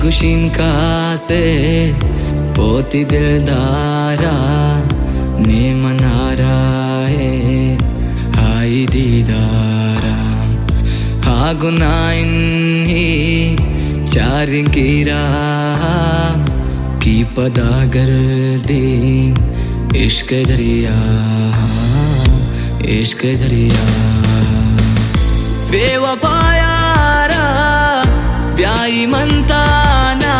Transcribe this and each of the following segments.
गुशीन कासे पोती दिलदारा ने मनारा है हाई दीदारा हा गुनाइन ही चारिं कीरा की पदागर दी इश्क दरिया बेवफा यारा ब्याई मनताना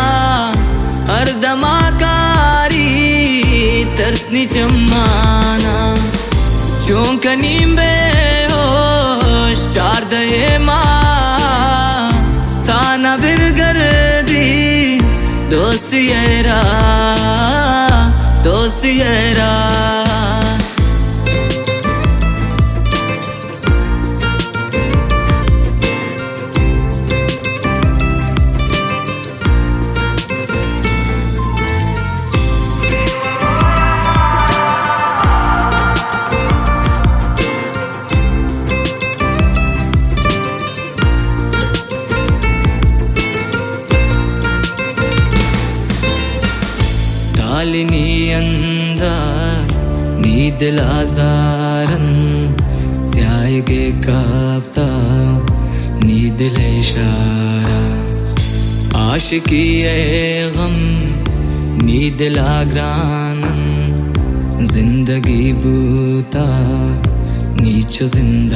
अर्धमाकारी तरसनी चम्माना चौंकनी बेहोश चार दये माँ ताना बिरगर दी दोस्ती येरा नी अंदर नी दिल आजारन स्यायगे कापता नी दिल इशारा आशिकी ए गम नी दिल आग्रान जिंदगी बूता नीचो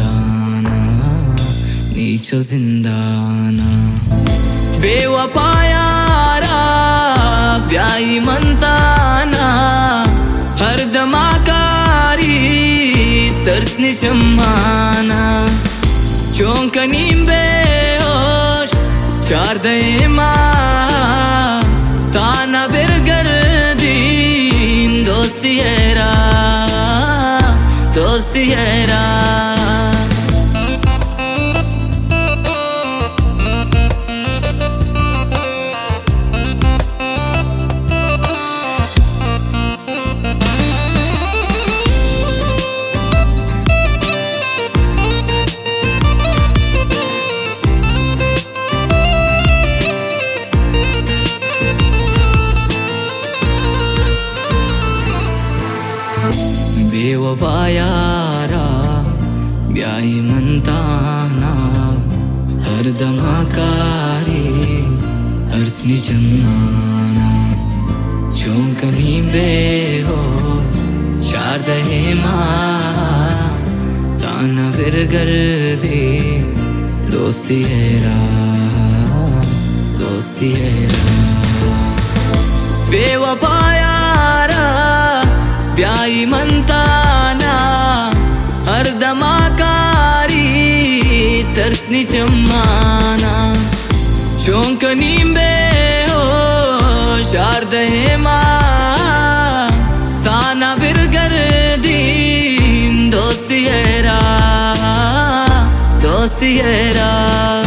जिंदाना बेवफा यारा ब्याई मनताना हर दमाकारी तरसनी चम्माना चौंकनी बेहोश चार दये माँ ताना बिरगर दीन दोस्ती येरा बेवफा यारा ब्याई मनताना हर दमाकारी अर्सनी चन्नाना चौंकनी बेहो चार दहे माँ ताना बिरगर दे दोस्ती येरा बेवफा यारा ब्याई मनताना हर दमाकारी तरसनी चम्माना चौंकनी बेहोश चार दहे माँ ताना बिरगर दीन दोस्ती येरा